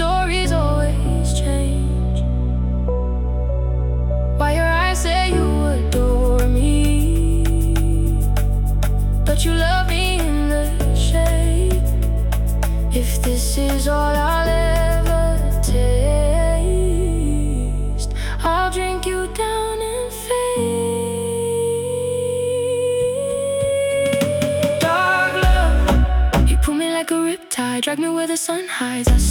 stories always change. Why your eyes say you adore me, but you love me in the shade. If this is all I'll ever taste, I'll drink you down and fade. Dark love, you pull me like a riptide, drag me where the sun hides.